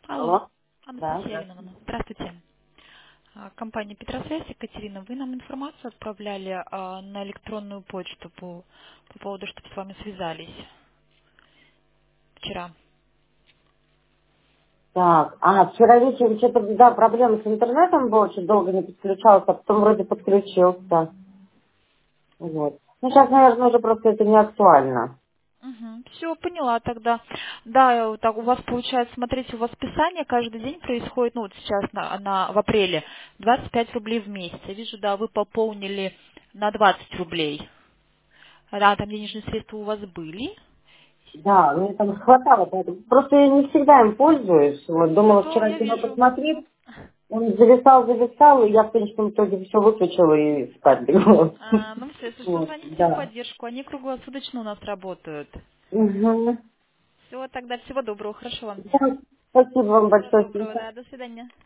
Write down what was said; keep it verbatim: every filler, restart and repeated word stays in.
Алло, Алло. Да, Анастасия здравствуйте. Ивановна, здравствуйте. А, Компания Петросвязь, Екатерина, вы нам информацию отправляли а, на электронную почту по, по поводу, чтобы с вами связались вчера. Так, а вчера вечером что-то, да, проблема с интернетом была, очень долго не подключался, а потом вроде подключился. Вот. Ну, сейчас, наверное, уже просто это не актуально. Все, поняла тогда. Да, э, так у вас получается, смотрите, у вас списание каждый день происходит, ну вот сейчас на, на- в апреле, двадцать пять рублей в месяц. Я вижу, да, вы пополнили на двадцать рублей. Да, там денежные средства у вас были. Да, мне там хватало, поэтому просто я не всегда им пользуюсь. Вот, думала Все, вчера я кино вижу. посмотреть, он зависал, зависал, и я в конечном итоге все выключила и спать легла. А, ну все, если что, Вот, звоните в да. техподдержку, они круглосуточно у нас работают. Угу. Все, тогда всего доброго, хорошо вам дня. Да, спасибо вам Всего большое. доброго, да, до свидания.